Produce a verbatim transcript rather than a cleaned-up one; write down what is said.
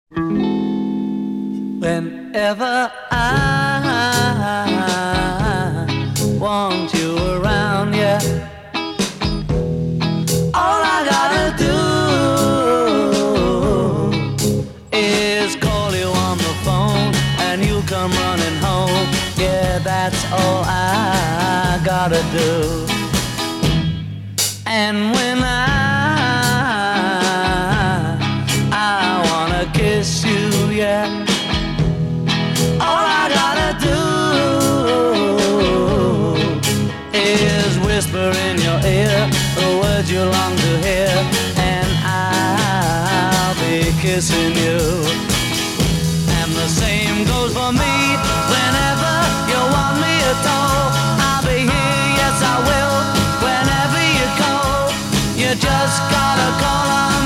Whenever I want you around, yeah, all I gotta do is call you on the phone and you come running home. Yeah, that's all I gotta do. And when I I wanna kiss you, yeah, all I gotta do is whisper in your ear the words you long to hear, and I'll be kissing you. And the same goes for me. Whenever you want me at all, I'll be here, yes I will. Whenever you call, you just gotta call on